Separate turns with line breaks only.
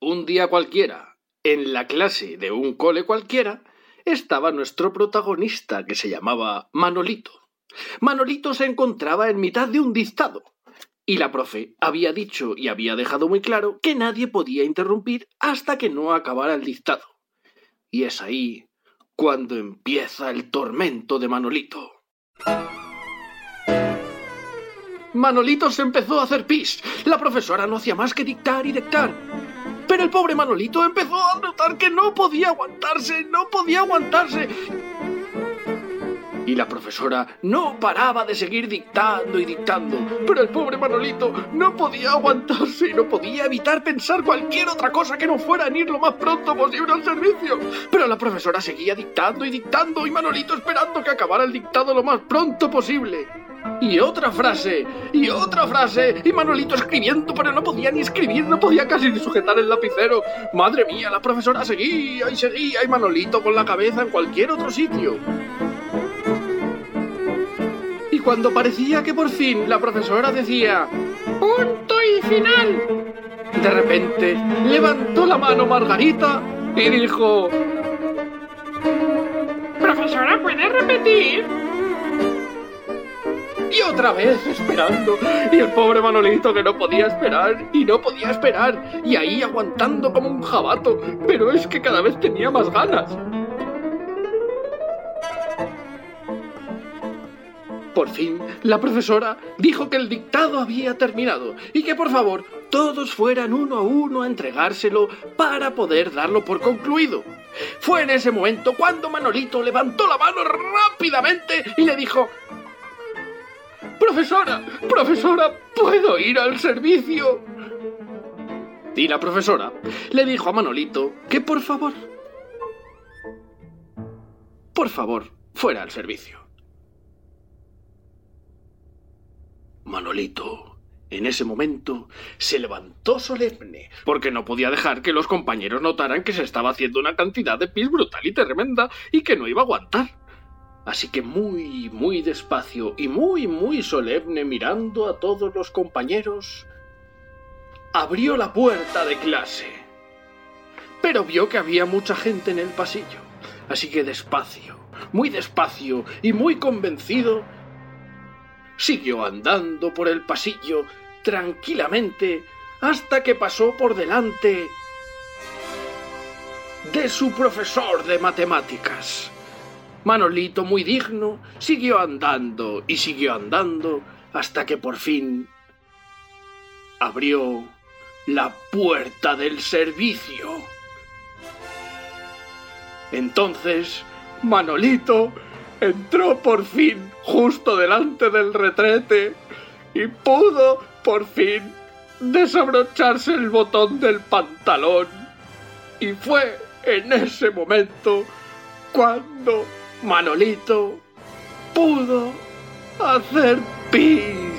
Un día cualquiera, en la clase de un cole cualquiera, estaba nuestro protagonista, que se llamaba Manolito. Manolito se encontraba en mitad de un dictado, y la profe había dicho y había dejado muy claro que nadie podía interrumpir hasta que no acabara el dictado. Y es ahí cuando empieza el tormento de Manolito. Manolito se empezó a hacer pis. La profesora no hacía más que dictar y dictar. Pero el pobre Manolito empezó a notar que no podía aguantarse. Y la profesora no paraba de seguir dictando y dictando. Pero el pobre Manolito no podía aguantarse y no podía evitar pensar cualquier otra cosa que no fuera en ir lo más pronto posible al servicio. Pero la profesora seguía dictando y dictando y Manolito esperando que acabara el dictado lo más pronto posible. Y otra frase, y Manolito escribiendo, pero no podía ni escribir, no podía casi ni sujetar el lapicero. Madre mía, la profesora seguía, y Manolito con la cabeza en cualquier otro sitio. Y cuando parecía que por fin la profesora decía ¡punto y final!, de repente levantó la mano Margarita y dijo:
Profesora, ¿puede repetir?
Y otra vez esperando, y el pobre Manolito que no podía esperar, y ahí aguantando como un jabato, pero es que cada vez tenía más ganas. Por fin, la profesora dijo que el dictado había terminado y que por favor todos fueran uno a uno a entregárselo para poder darlo por concluido. Fue en ese momento cuando Manolito levantó la mano rápidamente y le dijo: Profesora, ¿puedo ir al servicio? Y la profesora le dijo a Manolito que por favor, fuera al servicio. Manolito, en ese momento, se levantó solemne, porque no podía dejar que los compañeros notaran que se estaba haciendo una cantidad de pis brutal y tremenda y que no iba a aguantar. Así que muy despacio y muy solemne, mirando a todos los compañeros, abrió la puerta de clase. Pero vio que había mucha gente en el pasillo, así que despacio y muy convencido, siguió andando por el pasillo tranquilamente hasta que pasó por delante de su profesor de matemáticas. Manolito, muy digno, siguió andando hasta que por fin abrió la puerta del servicio. Entonces, Manolito entró por fin justo delante del retrete y pudo por fin desabrocharse el botón del pantalón. Y fue en ese momento cuando Manolito pudo hacer pis.